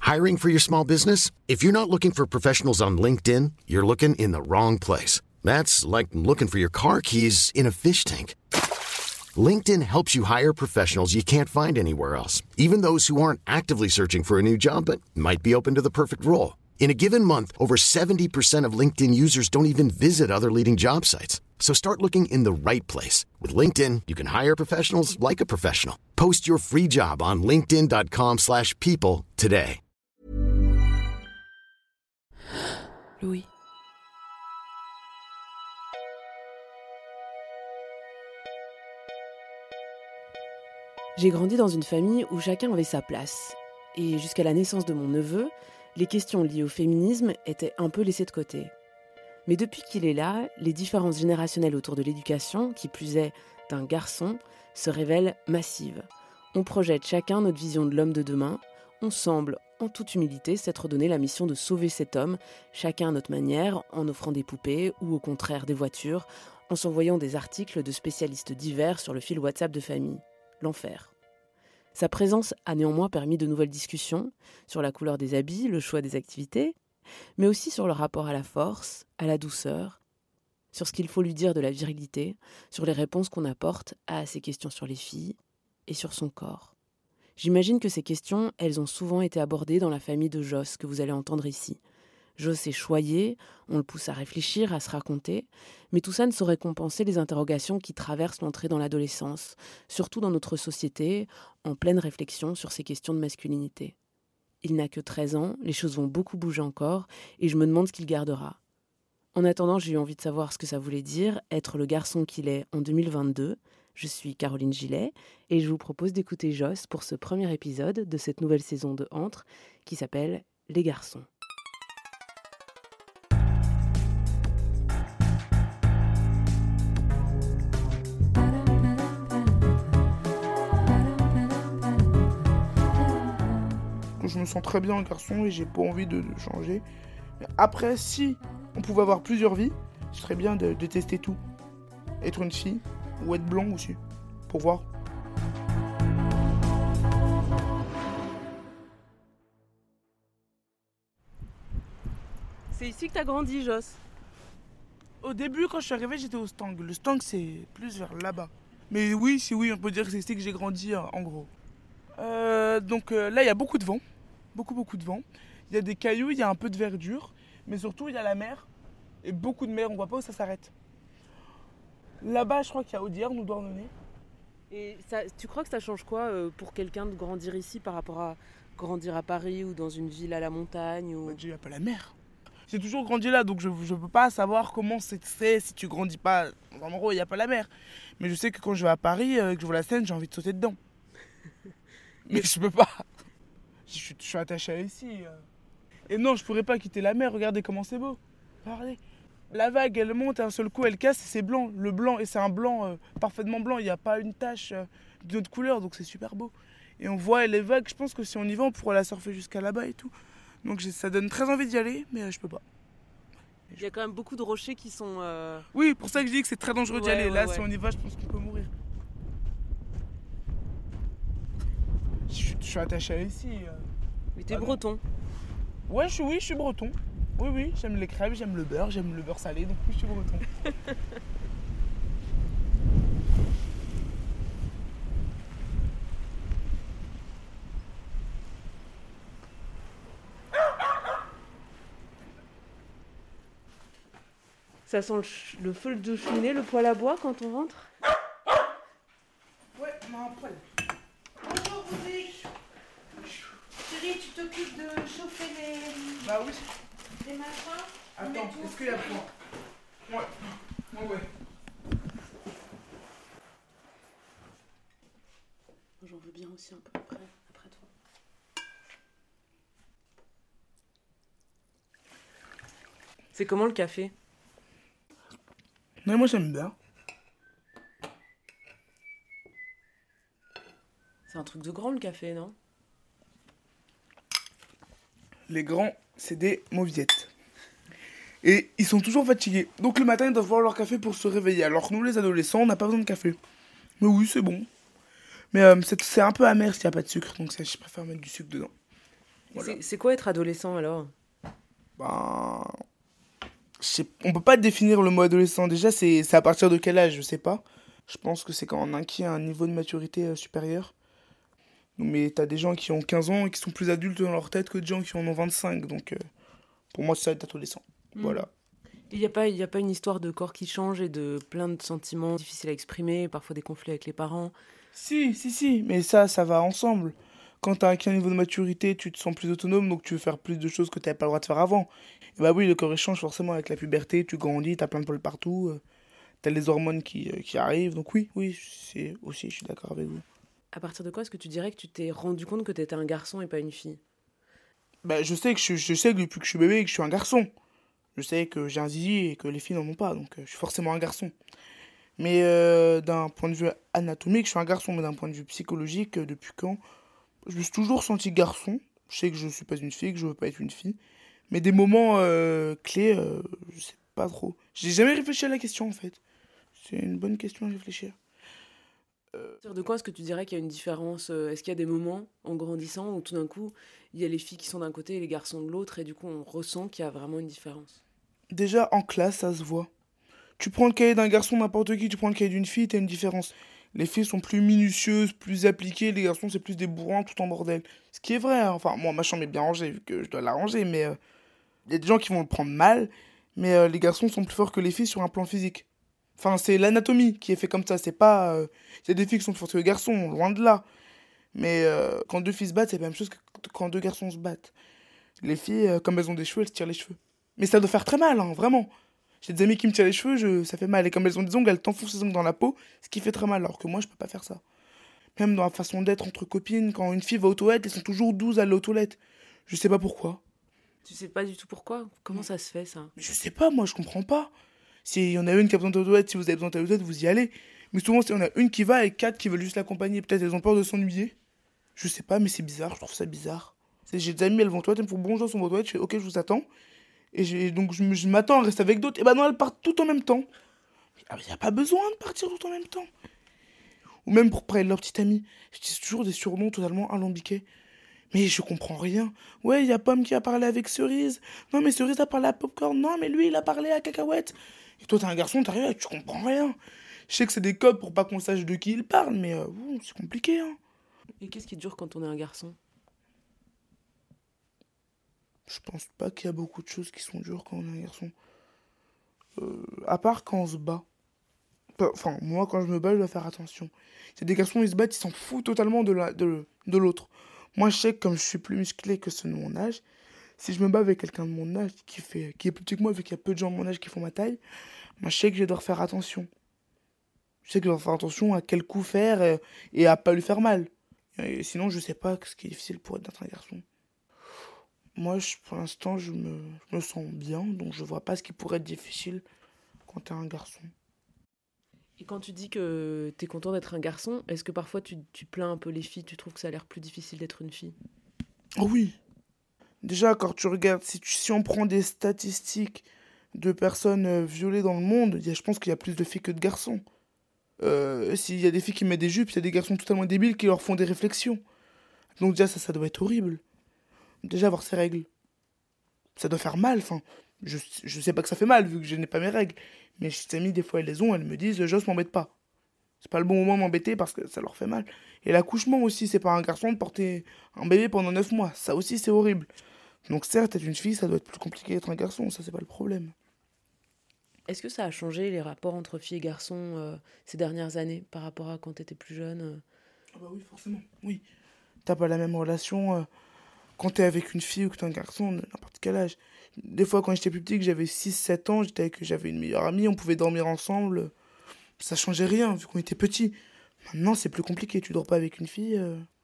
Hiring for your small business? If you're not looking for professionals on LinkedIn, you're looking in the wrong place. That's like looking for your car keys in a fish tank. LinkedIn helps you hire professionals you can't find anywhere else, even those who aren't actively searching for a new job but might be open to the perfect role. In a given month, over 70% of LinkedIn users don't even visit other leading job sites. So start looking in the right place. With LinkedIn, you can hire professionals like a professional. Post your free job on linkedin.com/people today. Louis. J'ai grandi dans une famille où chacun avait sa place. Et jusqu'à la naissance de mon neveu, les questions liées au féminisme étaient un peu laissées de côté. Mais depuis qu'il est là, les différences générationnelles autour de l'éducation, qui plus est d'un garçon, se révèlent massives. On projette chacun notre vision de l'homme de demain. On semble, en toute humilité, s'être donné la mission de sauver cet homme, chacun à notre manière, en offrant des poupées ou au contraire des voitures, en s'envoyant des articles de spécialistes divers sur le fil WhatsApp de famille. L'enfer. Sa présence a néanmoins permis de nouvelles discussions sur la couleur des habits, le choix des activités, mais aussi sur le rapport à la force, à la douceur, sur ce qu'il faut lui dire de la virilité, sur les réponses qu'on apporte à ces questions sur les filles et sur son corps. J'imagine que ces questions, elles ont souvent été abordées dans la famille de Joss, que vous allez entendre ici. Joss est choyé, on le pousse à réfléchir, à se raconter, mais tout ça ne saurait compenser les interrogations qui traversent l'entrée dans l'adolescence, surtout dans notre société, en pleine réflexion sur ces questions de masculinité. Il n'a que 13 ans, les choses vont beaucoup bouger encore, et je me demande ce qu'il gardera. En attendant, j'ai eu envie de savoir ce que ça voulait dire, être le garçon qu'il est en 2022. Je suis Caroline Gillet, et je vous propose d'écouter Joss pour ce premier épisode de cette nouvelle saison de Entre, qui s'appelle « Les garçons ». Je me sens très bien en garçon et j'ai pas envie de changer. Mais après, si on pouvait avoir plusieurs vies, ce serait bien de tester tout. Être une fille ou être blanc aussi, pour voir. C'est ici que t'as grandi, Joss? Au début, quand je suis arrivé, j'étais au Stang. Le Stang, c'est plus vers là-bas. Mais oui, on peut dire que c'est ici que j'ai grandi, en gros. Donc là, il y a beaucoup de vent. Beaucoup de vent. Il y a des cailloux, il y a un peu de verdure. Mais surtout, il y a la mer. Et beaucoup de mer, on voit pas où ça s'arrête. Là-bas, je crois qu'il y a Audierne ou Douarnenez. Et ça, tu crois que ça change quoi pour quelqu'un de grandir ici par rapport à grandir à Paris ou dans une ville à la montagne ou... Déjà, il n'y a pas la mer. J'ai toujours grandi là, donc je ne peux pas savoir comment c'est si tu grandis pas dans un endroit où il n'y a pas la mer. Mais je sais que quand je vais à Paris, que je vois la Seine, j'ai envie de sauter dedans. Mais je peux pas. Je suis attaché à ici. Et non, je pourrais pas quitter la mer. Regardez comment c'est beau. Regardez. La vague, elle monte, un seul coup, elle casse et c'est blanc. Le blanc, et c'est un blanc parfaitement blanc. Il n'y a pas une tache d'une autre couleur, donc c'est super beau. Et on voit les vagues. Je pense que si on y va, on pourra la surfer jusqu'à là-bas et tout. Donc ça donne très envie d'y aller, mais je peux pas. Il y a quand même beaucoup de rochers qui sont... Oui, pour ça que je dis que c'est très dangereux d'y aller. Là, ouais. si on y va, je pense qu'on peut mourir. Je suis attaché à ici. Mais t'es breton. Ouais, je suis breton. Oui, j'aime les crêpes, j'aime le beurre salé, donc oui, je suis breton. Ça sent le feu de cheminée, le poêle à bois quand on rentre? Ouais, on a un poêle. Bonjour Roger. Chérie, tu t'occupes de chauffer Bah oui. les machins? Attends, est-ce qu'il y a quoi? Ouais. J'en veux bien aussi un peu après toi. C'est comment le café? Non, moi j'aime bien. C'est un truc de grand le café, non? Les grands, c'est des mauviettes. Et ils sont toujours fatigués. Donc le matin, ils doivent boire leur café pour se réveiller. Alors que nous, les adolescents, on n'a pas besoin de café. Mais oui, c'est bon. Mais c'est un peu amer s'il n'y a pas de sucre. Donc ça, je préfère mettre du sucre dedans. Voilà. C'est quoi être adolescent alors? Ben, on peut pas définir le mot adolescent. Déjà, c'est à partir de quel âge, je sais pas. Je pense que c'est quand on acquiert un niveau de maturité supérieur. Mais t'as des gens qui ont 15 ans et qui sont plus adultes dans leur tête que des gens qui en ont 25. Donc, pour moi, c'est ça être adolescent. Voilà. Il y a pas une histoire de corps qui change et de plein de sentiments difficiles à exprimer, parfois des conflits avec les parents. Si. Mais ça va ensemble. Quand t'as acquis un niveau de maturité, tu te sens plus autonome, donc tu veux faire plus de choses que t'avais pas le droit de faire avant. Et bah oui, le corps échange forcément avec la puberté, tu grandis, t'as plein de poils partout, t'as les hormones qui arrivent. Donc oui, c'est aussi, je suis d'accord avec vous. À partir de quoi est-ce que tu dirais que tu t'es rendu compte que t'étais un garçon et pas une fille? Bah je sais que depuis que je suis bébé, que je suis un garçon. Je sais que j'ai un zizi et que les filles n'en ont pas, donc je suis forcément un garçon. Mais d'un point de vue anatomique, je suis un garçon, mais d'un point de vue psychologique, depuis quand je me suis toujours senti garçon. Je sais que je suis pas une fille, que je veux pas être une fille. Mais des moments clés, je sais pas trop. J'ai jamais réfléchi à la question en fait. C'est une bonne question à réfléchir. À partir de quoi est-ce que tu dirais qu'il y a une différence? Est-ce qu'il y a des moments en grandissant où tout d'un coup il y a les filles qui sont d'un côté et les garçons de l'autre et du coup on ressent qu'il y a vraiment une différence? Déjà en classe, ça se voit. Tu prends le cahier d'un garçon, n'importe qui, tu prends le cahier d'une fille, t'as une différence. Les filles sont plus minutieuses, plus appliquées, les garçons c'est plus des bourrins tout en bordel. Ce qui est vrai, hein. Enfin, moi ma chambre est bien rangée vu que je dois la ranger, mais il y a des gens qui vont le prendre mal, mais les garçons sont plus forts que les filles sur un plan physique. Enfin, c'est l'anatomie qui est fait comme ça, c'est pas... Il y a des filles qui sont plus fortes que les garçons, loin de là. Mais quand deux filles se battent, c'est la même chose que quand deux garçons se battent. Les filles, comme elles ont des cheveux, elles se tirent les cheveux. Mais ça doit faire très mal, hein, vraiment. J'ai des amis qui me tirent les cheveux, ça fait mal. Et comme elles ont des ongles, elles t'enfoncent les ongles dans la peau, ce qui fait très mal. Alors que moi, je peux pas faire ça. Même dans la façon d'être entre copines, quand une fille va aux toilettes, elles sont toujours 12 à aller aux toilettes. Je sais pas pourquoi. Tu sais pas du tout pourquoi? Comment ça se fait ça? Mais je sais pas, moi, je comprends pas. S'il y en a une qui a besoin d'aller aux toilettes, si vous avez besoin d'aller aux toilettes, vous y allez. Mais souvent, s'il y en a une qui va et quatre qui veulent juste l'accompagner, peut-être elles ont peur de s'ennuyer. Je sais pas, mais c'est bizarre, je trouve ça bizarre. J'ai des amis, elles vont aux toilettes, elles me font bonjour, elles sont aux toilettes, je fais ok, je vous attends. Donc je m'attends à rester avec d'autres. Et bah non, elles partent toutes en même temps. Il n'y a pas besoin de partir tout en même temps. Ou même pour parler de leur petite amie. Je dis toujours des surnoms totalement alambiqués. Mais je comprends rien. Ouais, il y a Pomme qui a parlé avec Cerise. Non, mais Cerise a parlé à Popcorn. Non, mais lui, il a parlé à Cacahuète. Et toi, t'es un garçon, t'arrives et tu comprends rien. Je sais que c'est des codes pour pas qu'on sache de qui il parle, mais c'est compliqué, hein. Et qu'est-ce qui dure quand on est un garçon? Je pense pas qu'il y a beaucoup de choses qui sont dures quand on est un garçon. À part quand on se bat. Enfin, moi, quand je me bats, je dois faire attention. Il y a des garçons, ils se battent, ils s'en foutent totalement de l'autre. Moi, je sais que comme je suis plus musclé que ceux de mon âge, si je me bats avec quelqu'un de mon âge, qui est plus petit que moi, vu qu'il y a peu de gens de mon âge qui font ma taille, moi, je sais que je dois faire attention. Je sais que je dois faire attention à quel coup faire et à pas lui faire mal. Et sinon, je sais pas ce qui est difficile pour être un garçon. Moi, pour l'instant, je me sens bien, donc je vois pas ce qui pourrait être difficile quand t'es un garçon. Et quand tu dis que t'es content d'être un garçon, est-ce que parfois tu plains un peu les filles, tu trouves que ça a l'air plus difficile d'être une fille? Oh oui. Déjà, quand tu regardes, si on prend des statistiques de personnes violées dans le monde, je pense qu'il y a plus de filles que de garçons. S'il y a des filles qui mettent des jupes, il y a des garçons totalement débiles qui leur font des réflexions. Donc déjà, ça doit être horrible. Déjà, avoir ces règles. Ça doit faire mal, enfin. Je sais pas que ça fait mal, vu que je n'ai pas mes règles. Mais ces amies, des fois, elles les ont, elles me disent, Joss, m'embête pas. C'est pas le bon moment de m'embêter parce que ça leur fait mal. Et l'accouchement aussi, c'est pas un garçon de porter un bébé pendant 9 mois. Ça aussi, c'est horrible. Donc certes, être une fille, ça doit être plus compliqué d'être un garçon, ça c'est pas le problème. Est-ce que ça a changé les rapports entre filles et garçons ces dernières années par rapport à quand t'étais plus jeune? Ah bah oui, forcément, oui. T'as pas la même relation quand t'es avec une fille ou que t'es un garçon, n'importe quel âge. Des fois, quand j'étais plus petit, que j'avais 6 7 ans, j'avais une meilleure amie, on pouvait dormir ensemble. Ça changeait rien, vu qu'on était petits. Maintenant, c'est plus compliqué, tu dors pas avec une fille.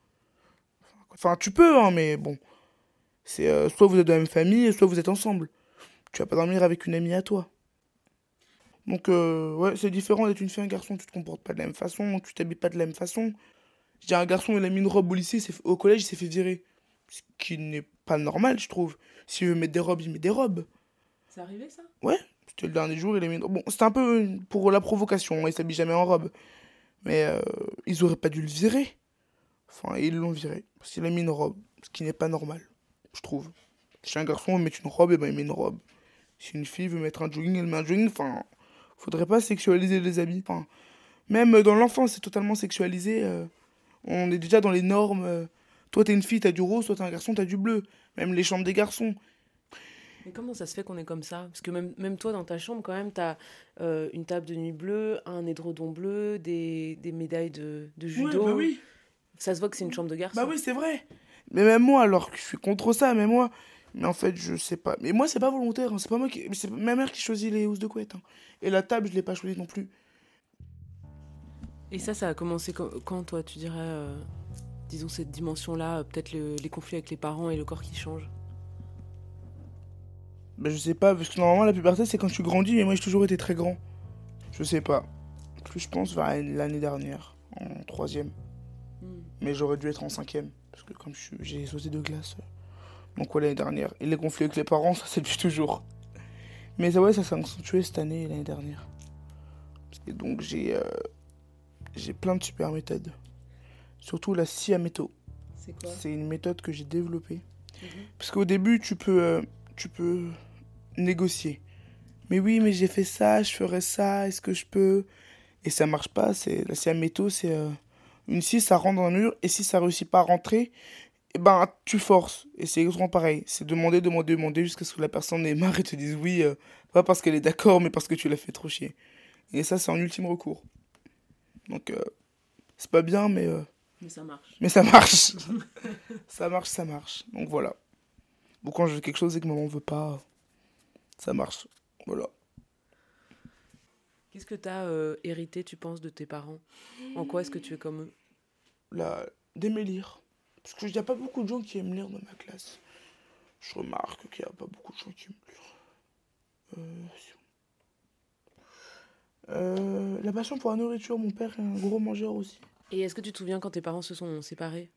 Enfin, tu peux, hein, mais bon. C'est soit vous êtes de la même famille, soit vous êtes ensemble. Tu vas pas dormir avec une amie à toi. Donc, ouais, c'est différent d'être une fille et un garçon. Tu te comportes pas de la même façon, tu t'habilles pas de la même façon. Je dis, un garçon, il a mis une robe au lycée, au collège, il s'est fait virer. Ce qui n'est pas normal, je trouve. S'il veut mettre des robes, il met des robes. C'est arrivé ça? Ouais, c'était le dernier jour, il a mis une robe. Bon, c'était un peu pour la provocation, il s'habille jamais en robe. Mais ils auraient pas dû le virer. Enfin, ils l'ont viré. Parce qu'il a mis une robe, ce qui n'est pas normal. je trouve. Si un garçon veut mettre une robe, et ben il met une robe. Si une fille veut mettre un jogging, elle met un jogging. Enfin, faudrait pas sexualiser les habits. Enfin, même dans l'enfance, c'est totalement sexualisé. On est déjà dans les normes. Toi, t'es une fille, t'as du rose. Toi, t'es un garçon, t'as du bleu. Même les chambres des garçons. Mais comment ça se fait qu'on est comme ça? Parce que même toi, dans ta chambre, quand même, t'as une table de nuit bleue, un édredon bleu, des médailles de judo. Ouais, bah oui. Ça se voit que c'est une chambre de garçon. Bah oui, c'est vrai. Mais même moi, alors que je suis contre ça, mais moi... Mais en fait, je sais pas. Mais moi, c'est pas volontaire. Hein. C'est pas moi qui... C'est ma mère qui choisit les housses de couette. Hein. Et la table, je l'ai pas choisie non plus. Et ça a commencé quand toi, tu dirais, disons, cette dimension-là, peut-être les conflits avec les parents et le corps qui change? Bah je sais pas, parce que normalement, la puberté, c'est quand tu grandis, mais moi, j'ai toujours été très grand. Je sais pas. Plus je pense vers l'année dernière, en 3e. Mais j'aurais dû être en 5e, parce que comme j'ai sauté de glace... Donc ouais, l'année dernière. Et les conflits avec les parents, ça c'est depuis toujours. Mais ça, ouais, ça s'est accentué cette année et l'année dernière. Et donc j'ai plein de super méthodes. Surtout la Siaméto. C'est quoi? C'est une méthode que j'ai développée. Parce qu'au début, tu peux négocier. Mais oui, mais j'ai fait ça, je ferais ça, est-ce que je peux? Et ça marche pas. La Siaméto, c'est une scie, ça rentre dans un mur. Et si ça réussit pas à rentrer... Eh ben, tu forces. Et c'est exactement pareil. C'est demander jusqu'à ce que la personne ait marre et te dise oui, pas parce qu'elle est d'accord, mais parce que tu l'as fait trop chier. Et ça, c'est en ultime recours. Donc, c'est pas bien, mais ça marche. Mais ça marche. ça marche. Donc voilà. Bon, quand je veux quelque chose et que maman veut pas, ça marche. Voilà. Qu'est-ce que t'as hérité, tu penses, de tes parents? En quoi est-ce que tu es comme eux? D'aimer lire. Parce qu'il n'y a pas beaucoup de gens qui aiment lire dans ma classe. Je remarque qu'il n'y a pas beaucoup de gens qui aiment lire. La passion pour la nourriture, mon père est un gros mangeur aussi. Et est-ce que tu te souviens quand tes parents se sont séparés?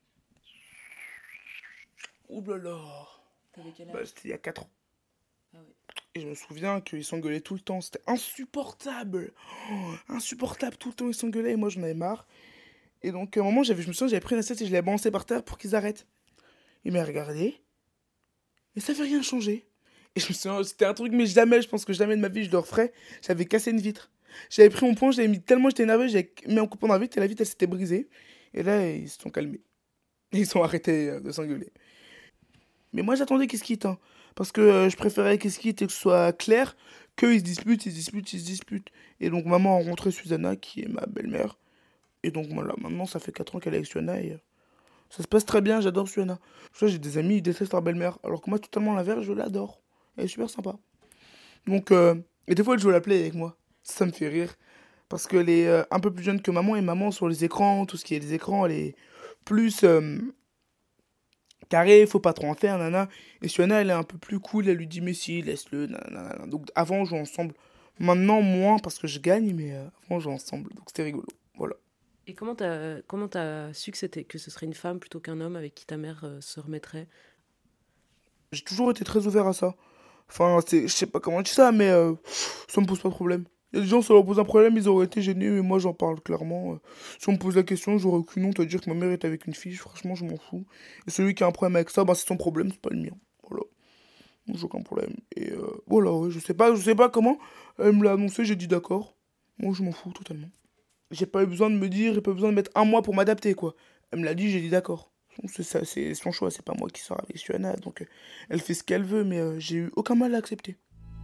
Ouh là là. T'avais quel âge? C'était il y a 4 ans. Ah oui. Et je me souviens qu'ils s'engueulaient tout le temps. C'était insupportable. Insupportable, tout le temps ils s'engueulaient et moi j'en avais marre. Et donc, à un moment, je me souviens, j'avais pris une assiette et je l'ai balancée par terre pour qu'ils arrêtent. Il m'a regardé. Et ça fait rien changer. Et je me souviens, c'était un truc, mais jamais, je pense que jamais de ma vie, je le referais. J'avais cassé une vitre. J'avais pris mon poing, je l'avais mis tellement j'étais énervé, j'avais mis un coup dans la vitre et la vitre, elle s'était brisée. Et là, ils se sont calmés. Et ils ont arrêté de s'engueuler. Mais moi, j'attendais qu'ils se quittent. Hein, parce que je préférais qu'ils se quittent et que ce soit clair qu'ils se disputent. Et donc, maman a rencontré Susanna, qui est ma belle-mère. Et donc voilà, maintenant ça fait 4 ans qu'elle est avec Suana et ça se passe très bien, j'adore Suana. J'ai des amis, ils détestent leur belle-mère, alors que moi totalement l'inverse, je l'adore. Elle est super sympa. Donc, et des fois elle joue à la play avec moi, ça me fait rire. Parce qu'elle est un peu plus jeune que maman et maman sur les écrans, tout ce qui est les écrans, elle est plus carrée, faut pas trop en faire, nana. Et Suana elle est un peu plus cool, elle lui dit mais si, laisse-le, nanana. Donc avant on jouait ensemble, maintenant moins parce que je gagne, mais avant on jouait ensemble, donc c'était rigolo, voilà. Et comment t'as su que ce serait une femme plutôt qu'un homme avec qui ta mère se remettrait? J'ai toujours été très ouvert à ça. Enfin, je sais pas comment dire ça, mais ça me pose pas de problème. Il y a des gens, ça leur pose un problème, ils auraient été gênés, mais moi j'en parle clairement. Si on me pose la question, j'aurais aucune honte à dire que ma mère est avec une fille, franchement je m'en fous. Et celui qui a un problème avec ça, c'est son problème, c'est pas le mien. Voilà. Donc j'ai aucun problème. Et voilà, ouais, je sais pas comment. Elle me l'a annoncé, j'ai dit d'accord. Moi je m'en fous totalement. J'ai pas eu besoin de me dire, j'ai pas eu besoin de mettre un mois pour m'adapter, quoi. Elle me l'a dit, j'ai dit d'accord. C'est ça, c'est son choix, c'est pas moi qui sors avec Suana, donc elle fait ce qu'elle veut, mais j'ai eu aucun mal à accepter.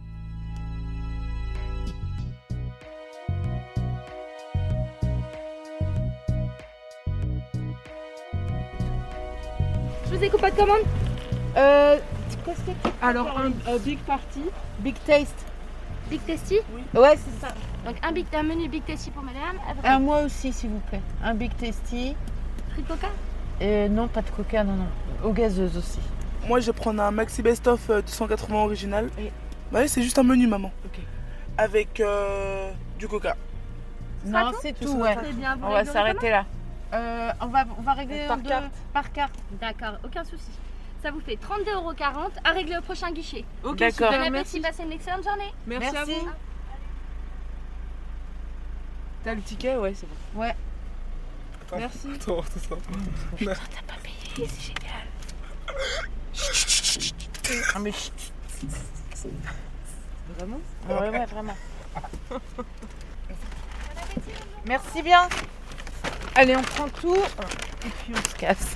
Je vous écoute pas de commande. Qu'est-ce que tu Alors, un big party. Big taste. Big Tasty. Ouais, c'est ça. Donc un menu Big Tasty pour madame. Un moi aussi, s'il vous plaît. Un big tasty. Prix de coca. Non, pas de coca, non. Aux gazeuses aussi. Moi, je vais prendre un maxi best-of 280 original. Et... Bah oui, c'est juste un menu, maman. Ok. Avec du coca. Non, c'est tout, ouais. Très bien. On va s'arrêter là. On va régler par carte. D'accord, aucun souci. Ça vous fait 32,40 € à régler au prochain guichet. Ok, d'accord. super, Bon merci. appétit, passez une excellente journée. Merci à vous. T'as le ticket? Ouais, c'est bon. Ouais. Merci. Attends. Putain, t'as pas payé, c'est génial. Ah, mais Vraiment? ouais, vraiment. Merci bien. Allez, on prend tout et puis on se casse.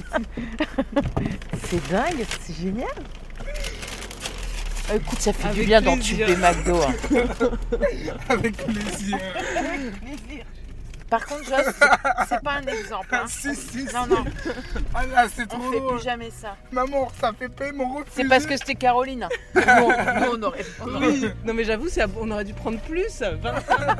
C'est dingue, c'est génial. Écoute, ça fait du Avec bien plaisir. d'entuber McDo. Hein. Avec plaisir. Par contre, Joss, c'est pas un exemple. Hein. Si. Non. Ah là, c'est On trop fait drôle. plus jamais ça. Maman, ça fait paiement refusé. C'est parce que c'était Caroline. Nous, on aurait. Oui. Non mais j'avoue, on aurait dû prendre plus. 20.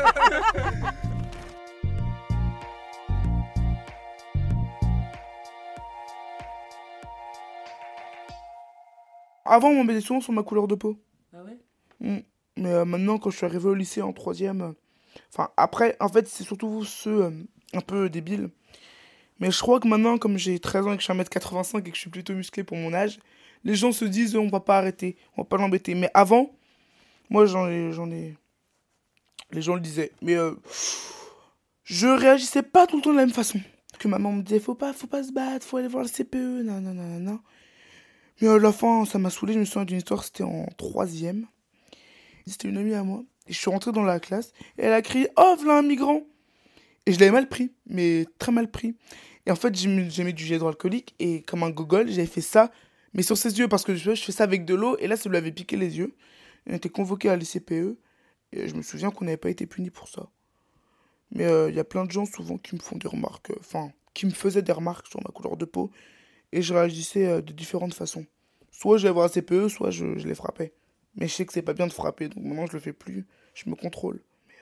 Avant, on m'embêtait souvent sur ma couleur de peau. Ah ouais? Mais maintenant, quand je suis arrivé au lycée en 3e... Enfin, après, en fait, c'est surtout ceux un peu débiles. Mais je crois que maintenant, comme j'ai 13 ans et que je suis 1m85 et que je suis plutôt musclé pour mon âge, les gens se disent, on va pas arrêter, on va pas l'embêter. Mais avant, moi, j'en ai... Les gens le disaient. Mais je réagissais pas tout le temps de la même façon. Parce que maman me disait, faut pas se battre, faut aller voir le CPE, non. Mais à la fin, ça m'a saoulé. Je me souviens d'une histoire, c'était en 3e. C'était une amie à moi. Et je suis rentré dans la classe. Et elle a crié, oh, voilà un migrant. Et je l'avais mal pris, mais très mal pris. Et en fait, j'ai mis du gel hydroalcoolique. Et comme un gogol, j'avais fait ça, mais sur ses yeux. Parce que je fais ça avec de l'eau. Et là, ça lui avait piqué les yeux. On était convoqué à l'ICPE. Et je me souviens qu'on n'avait pas été punis pour ça. Mais il y a plein de gens souvent qui me font des remarques. Qui me faisaient des remarques sur ma couleur de peau. Et je réagissais de différentes façons. Soit j'allais voir un CPE, soit je les frappais. Mais je sais que c'est pas bien de frapper, donc maintenant je le fais plus. Je me contrôle.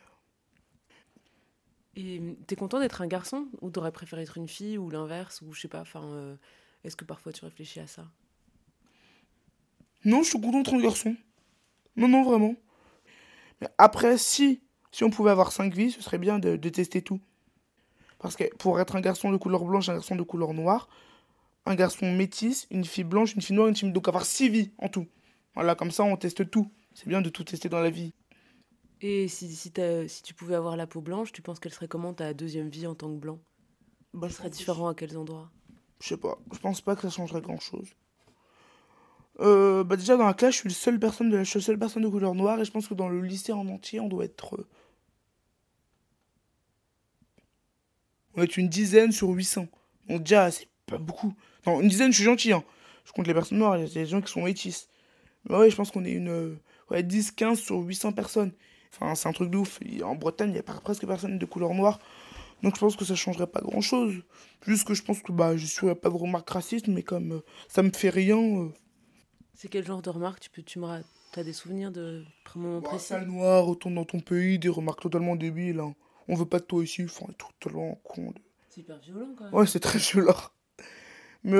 Et t'es content d'être un garçon? Ou t'aurais préféré être une fille? Ou l'inverse? Ou je sais pas, est-ce que parfois tu réfléchis à ça? Non, je suis content d'être un garçon. Non, vraiment. Mais après, si on pouvait avoir 5 vies, ce serait bien de tester tout. Parce que pour être un garçon de couleur blanche, un garçon de couleur noire, un garçon métis, une fille blanche, une fille noire, une fille... Donc avoir 6 vies en tout. Voilà, comme ça on teste tout. C'est bien de tout tester dans la vie. Et si tu pouvais avoir la peau blanche, tu penses qu'elle serait comment ta deuxième vie en tant que blanc? Elle serait différent à quels endroits? Je sais pas, je pense pas que ça changerait grand chose. Déjà dans la classe, je suis la seule personne de couleur noire et je pense que dans le lycée en entier, on doit être... on doit être une dizaine sur 800. Donc déjà, c'est pas beaucoup. Non, une dizaine, je suis gentil, hein. Je compte les personnes noires, il y a des gens qui sont métis. Mais ouais, je pense qu'on est 10-15 sur 800 personnes. Enfin, c'est un truc de ouf. En Bretagne, il n'y a presque personne de couleur noire. Donc je pense que ça changerait pas grand chose. Juste que je pense que je suis pas de remarques racistes, mais comme ça me fait rien. C'est quel genre de remarques? T'as des souvenirs de moments précis? Sale noir, retourne dans ton pays, des remarques totalement débiles. Hein. On veut pas de toi ici, enfin, totalement con. C'est hyper violent quand même. Ouais, c'est très violent. Mais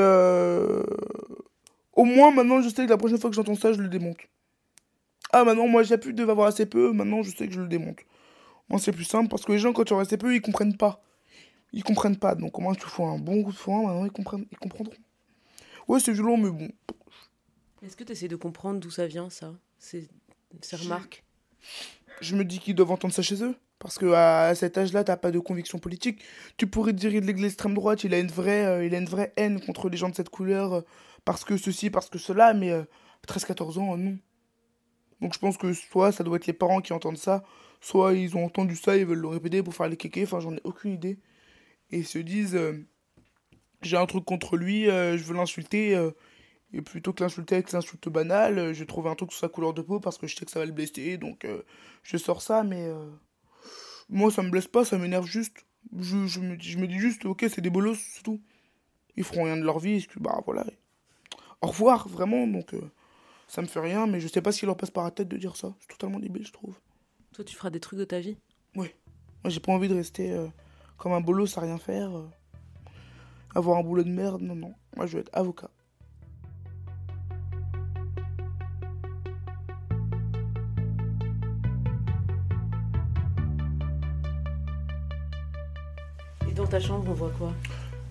au moins maintenant, je sais que la prochaine fois que j'entends ça, je le démonte. Ah, maintenant, moi, j'ai plus de avoir assez peu, maintenant, je sais que je le démonte. Moi, c'est plus simple parce que les gens, quand tu auras assez peu, ils comprennent pas. Ils comprennent pas. Donc, au moins, tu fais un bon coup de foin, maintenant, ils comprendront. Ouais, c'est violent, mais bon. Est-ce que tu essaies de comprendre d'où ça vient, ça? Ces remarques? Je me dis qu'ils doivent entendre ça chez eux. Parce qu'à cet âge-là, t'as pas de conviction politique. Tu pourrais te dire que l'extrême droite, il a une vraie haine contre les gens de cette couleur. Parce que ceci, parce que cela. Mais 13-14 ans, non. Donc je pense que soit ça doit être les parents qui entendent ça, soit ils ont entendu ça, ils veulent le répéter pour faire les kékés. Enfin, j'en ai aucune idée. Et ils se disent, j'ai un truc contre lui, je veux l'insulter. Et plutôt que l'insulter avec l'insulte banale, je vais trouver un truc sur sa couleur de peau parce que je sais que ça va le blesser. Donc je sors ça, mais moi ça me blesse pas, ça m'énerve juste. Je me dis juste, ok, c'est des bolos, c'est tout. Ils feront rien de leur vie, voilà. Au revoir, vraiment, donc ça me fait rien, mais je sais pas ce qui leur passe par la tête de dire ça. C'est totalement débile, je trouve. Toi, tu feras des trucs de ta vie? Ouais. Moi, j'ai pas envie de rester comme un bolos à rien faire. Avoir un boulot de merde, non. Moi, je veux être avocat. Et dans ta chambre, on voit quoi?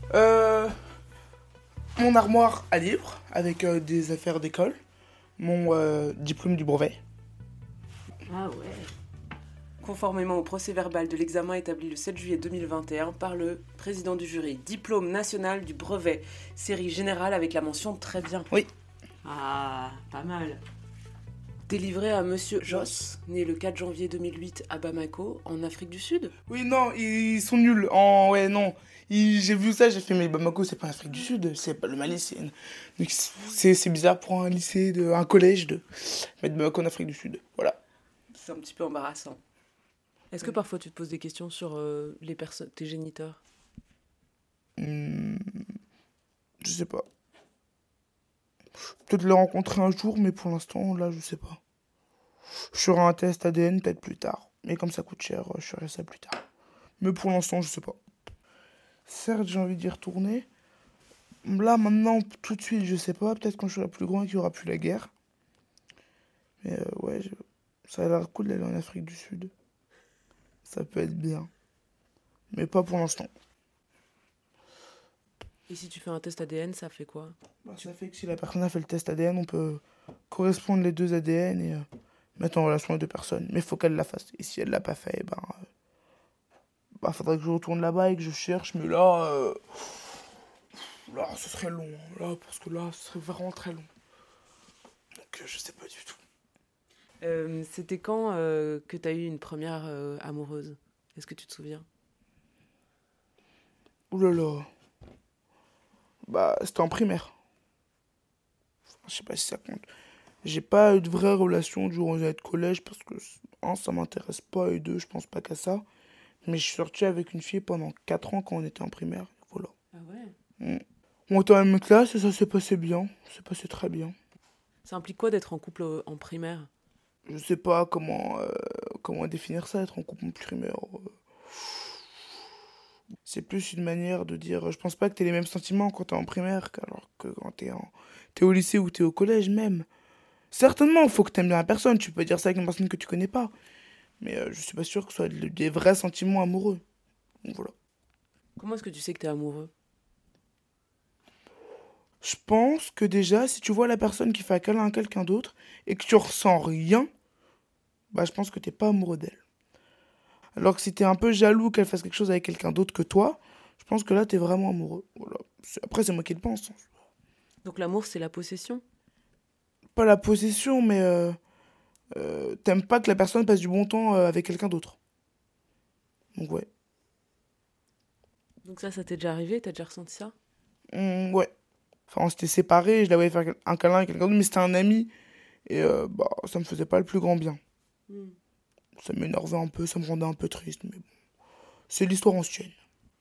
Mon armoire à livres, avec des affaires d'école. Mon diplôme du brevet. Ah ouais. Conformément au procès-verbal de l'examen établi le 7 juillet 2021 par le président du jury, diplôme national du brevet, série générale avec la mention très bien. Oui. Ah, pas mal. Délivré à Monsieur Joss, né le 4 janvier 2008 à Bamako, en Afrique du Sud. Oui, non, ils sont nuls. Ouais, non. J'ai vu ça, j'ai fait, mais Bamako, c'est pas l'Afrique du Sud, c'est pas le Mali. Donc, c'est bizarre pour un lycée, un collège de mettre Bamako en Afrique du Sud. Voilà. C'est un petit peu embarrassant. Est-ce que parfois tu te poses des questions sur les personnes, tes géniteurs? Je sais pas. Peut-être les rencontrer un jour, mais pour l'instant, là, je sais pas. Je ferai un test ADN peut-être plus tard. Mais comme ça coûte cher, je ferai ça plus tard. Mais pour l'instant, je sais pas. Certes, j'ai envie d'y retourner. Là, maintenant, tout de suite, je sais pas. Peut-être quand je serai plus grand et qu'il y aura plus la guerre. Mais ouais, ça a l'air cool d'aller en Afrique du Sud. Ça peut être bien. Mais pas pour l'instant. Et si tu fais un test ADN, ça fait quoi? Ça fait que si la personne a fait le test ADN, on peut correspondre les deux ADN et mettre en relation les deux personnes. Mais il faut qu'elle la fasse. Et si elle l'a pas fait, faudrait que je retourne là-bas et que je cherche. Mais là, ce serait long. Là, parce que là, ce serait vraiment très long. Donc, je sais pas du tout. C'était quand que t'as eu une première amoureuse? Est-ce que tu te souviens? Ouh là là. C'était en primaire. Je sais pas si ça compte. J'ai pas eu de vraie relation durant les années de collège parce que, ça m'intéresse pas, et deux, je pense pas qu'à ça. Mais je suis sorti avec une fille pendant 4 ans quand on était en primaire. Voilà. Ah ouais? On était en même classe et ça s'est passé bien. Ça s'est passé très bien. Ça implique quoi d'être en couple en primaire? Je sais pas comment définir ça, être en couple en primaire. C'est plus une manière de dire. Je pense pas que t'aies les mêmes sentiments quand t'es en primaire alors que quand t'es au lycée ou t'es au collège même. Certainement, il faut que t'aimes bien la personne. Tu peux dire ça avec une personne que tu connais pas. Mais je suis pas sûr que ce soit des vrais sentiments amoureux. Donc voilà. Comment est-ce que tu sais que t'es amoureux? Je pense que déjà, si tu vois la personne qui fait un câlin à quelqu'un d'autre et que tu ressens rien, je pense que t'es pas amoureux d'elle. Alors que si t'es un peu jaloux qu'elle fasse quelque chose avec quelqu'un d'autre que toi, je pense que là, t'es vraiment amoureux. Voilà. Après, c'est moi qui le pense. Donc l'amour, c'est la possession? Pas la possession, mais t'aimes pas que la personne passe du bon temps avec quelqu'un d'autre. Donc ouais. Donc ça t'est déjà arrivé? T'as déjà ressenti ça? Ouais. Enfin, on s'était séparés, je la voyais faire un câlin avec quelqu'un d'autre, mais c'était un ami. Et ça me faisait pas le plus grand bien. Ça m'énervait un peu, ça me rendait un peu triste, mais bon. C'est l'histoire ancienne.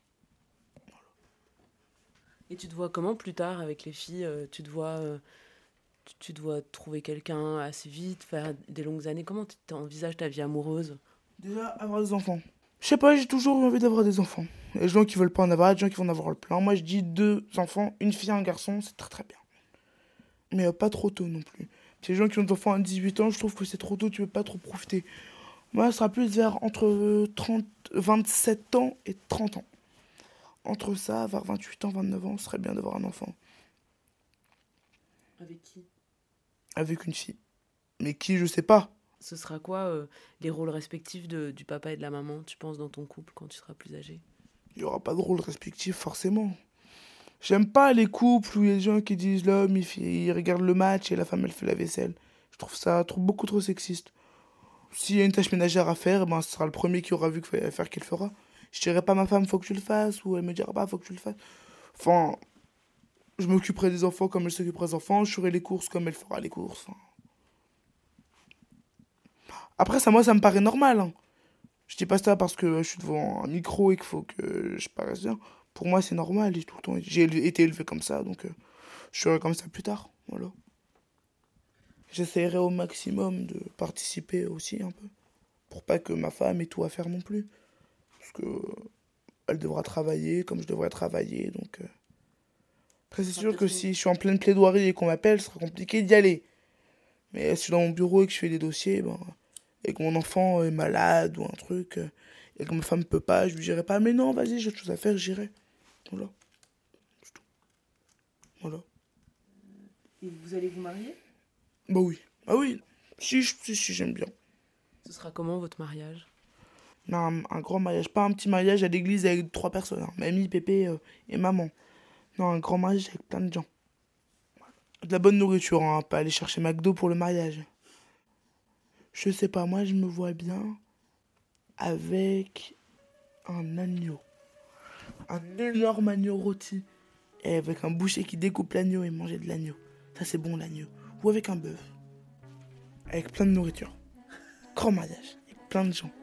Et tu te vois comment plus tard avec les filles? Tu dois trouver quelqu'un assez vite, faire des longues années. Comment tu envisages ta vie amoureuse? Déjà, avoir des enfants. Je sais pas, j'ai toujours eu envie d'avoir des enfants. Il y a des gens qui veulent pas en avoir, des gens qui vont en avoir le plein. Moi, je dis 2 enfants, une fille et un garçon, c'est très très bien. Mais pas trop tôt non plus. Les gens qui ont des enfants à 18 ans, je trouve que c'est trop tôt, tu peux pas trop profiter. Moi, ça sera plus vers entre 27 ans et 30 ans. Entre ça, vers 28 ans, 29 ans, ce serait bien d'avoir un enfant. Avec qui? Avec une fille. Mais qui, je sais pas. Ce sera quoi les rôles respectifs du papa et de la maman, tu penses, dans ton couple quand tu seras plus âgé? Il y aura pas de rôle respectif, forcément. J'aime pas les couples où il y a des gens qui disent l'homme, il regarde le match et la femme, elle fait la vaisselle. Je trouve ça beaucoup trop sexiste. S'il y a une tâche ménagère à faire, ce sera le premier qui aura vu qu'il fallait faire qu'il fera. Je dirai pas à ma femme, faut que tu le fasses, ou elle me dira pas, faut que tu le fasses. Enfin, je m'occuperai des enfants comme elle s'occupera des enfants, je ferai les courses comme elle fera les courses. Enfin. Après, moi, ça me paraît normal. Hein. Je dis pas ça parce que je suis devant un micro et qu'il faut que je paraisse bien. Pour moi, c'est normal. J'ai été élevé comme ça, donc je serai comme ça plus tard. Voilà. J'essaierai au maximum de participer aussi un peu. Pour pas que ma femme ait tout à faire non plus. Parce que elle devra travailler comme je devrais travailler. Donc, après, c'est sûr que si je suis en pleine plaidoirie et qu'on m'appelle, ce sera compliqué d'y aller. Mais si je suis dans mon bureau et que je fais des dossiers, et que mon enfant est malade ou un truc, et que ma femme peut pas, je lui dirai pas, mais non, vas-y, j'ai autre chose à faire, j'irai. Voilà. C'est tout. Voilà. Et vous allez vous marier? Oui. Oui. Si, j'aime bien. Ce sera comment votre mariage? Non, un grand mariage. Pas un petit mariage à l'église avec 3 personnes. Hein. Mamie, pépé et maman. Non, un grand mariage avec plein de gens. Voilà. De la bonne nourriture, hein, pas aller chercher McDo pour le mariage. Je sais pas, moi je me vois bien avec un agneau. Un énorme agneau rôti. Et avec un boucher qui découpe l'agneau et manger de l'agneau. Ça c'est bon l'agneau. Ou avec un bœuf. Avec plein de nourriture. Grand mariage. Avec plein de gens.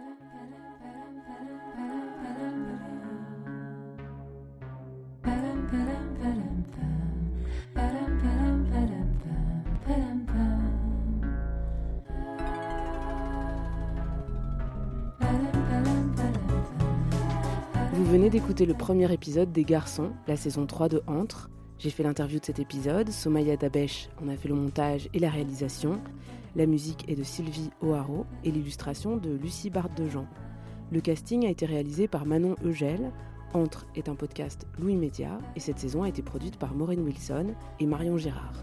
Vous venez d'écouter le premier épisode des Garçons, la saison 3 de Entre. J'ai fait l'interview de cet épisode, Somaya Dabesh en a fait le montage et la réalisation. La musique est de Sylvie O'Haraud et l'illustration de Lucie Barthe-Dejean. Le casting a été réalisé par Manon Eugel. Entre est un podcast Louis Média et cette saison a été produite par Maureen Wilson et Marion Gérard.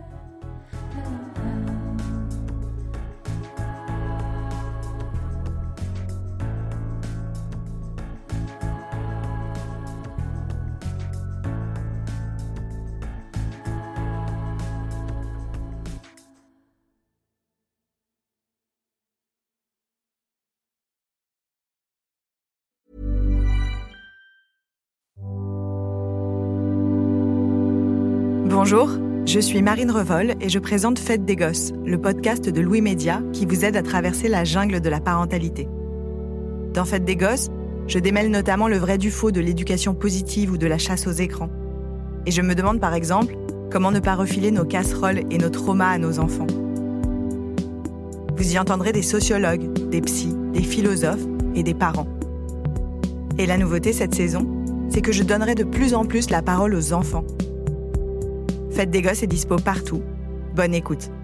Bonjour, je suis Marine Revol et je présente Fête des Gosses, le podcast de Louis Média qui vous aide à traverser la jungle de la parentalité. Dans Fête des Gosses, je démêle notamment le vrai du faux de l'éducation positive ou de la chasse aux écrans. Et je me demande par exemple, comment ne pas refiler nos casseroles et nos traumas à nos enfants. Vous y entendrez des sociologues, des psys, des philosophes et des parents. Et la nouveauté cette saison, c'est que je donnerai de plus en plus la parole aux enfants. Fête des Gosses est dispo partout. Bonne écoute.